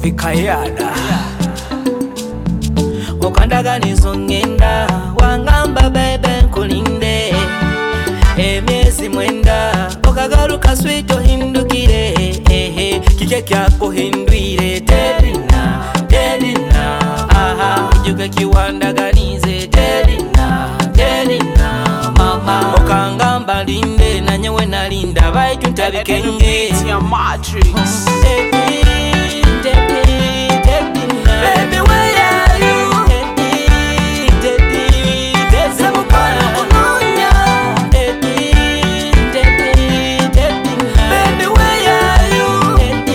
vikayada okandaganizo ngenda wangamba bebe nkulinde emyezi mwenda okagaruka sweet ohindukire kike kyakuhindwire Delina Delina aha ujuke kiwandaganize Delina Delina mama okangamba linde na nyewe nalinda baitu ntabikenge Matrix. Baby, where are you? Semukwano kunonya. Baby, where are you?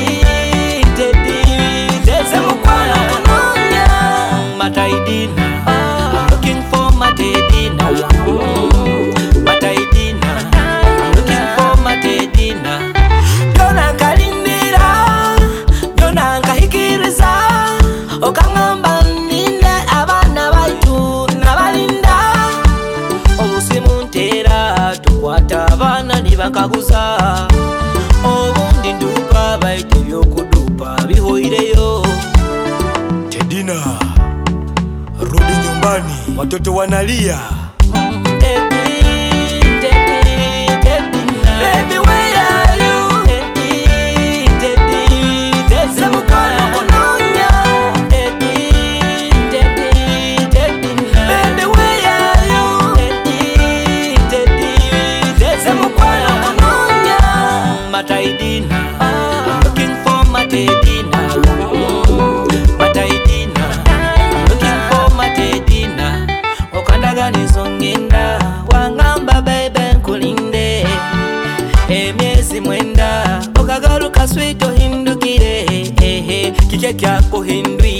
Semukwano kunonya. Mataidina, I'm looking for Mataidina. Mataidina, I'm looking for Mataidina. Dona kalindira, dona kahikiriza. Okangamba ninde abana baitu nabalinda obusimu ntera tukwata abana nibakaguza obundi ndupa baitu byokudupa bihoireyo Tedina, rudi nyumbani, watoto wanalia. Baby, where are you? Semukwano kunonya. Baby, where are you? Semukwano kunonya. Mataidina, I'm looking for Mataidina. Mataidina, I'm looking for Mataidina. Okandaganizo ngenda wangamba bebe nkulinde emyezi mwenda okagaruka sweet ohindukire kike kyakuhindwire